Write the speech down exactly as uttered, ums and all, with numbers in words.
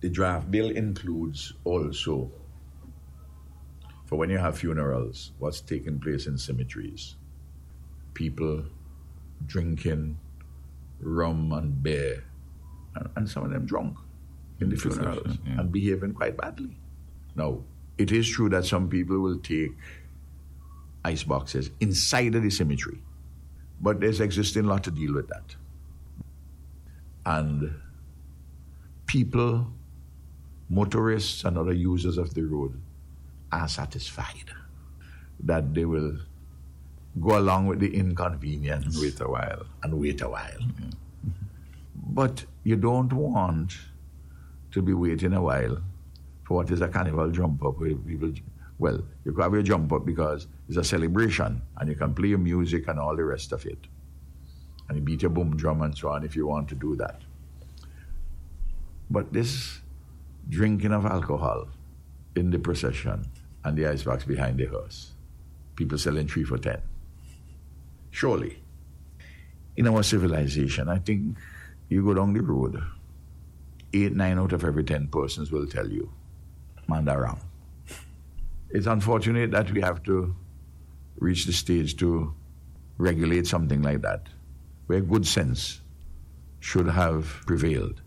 the draft bill includes also, for when you have funerals, what's taking place in cemeteries. People drinking rum and beer, and, and some of them drunk in the funerals yeah. and behaving quite badly. Now, it is true that some people will take ice boxes inside of the cemetery, but there's existing law to deal with that. And people, motorists and other users of the road are satisfied that they will go along with the inconvenience. And wait a while. And wait a while. Yeah. But you don't want to be waiting a while for what is a carnival jump up where people, well, you can have your jump up because it's a celebration and you can play your music and all the rest of it. And you beat your boom drum and so on if you want to do that. But this drinking of alcohol in the procession and the icebox behind the hearse, people selling three for ten. Surely, in our civilization, I think you go down the road, eight, nine out of every ten persons will tell you, man, they're wrong. It's unfortunate that we have to reach the stage to regulate something like that, where good sense should have prevailed.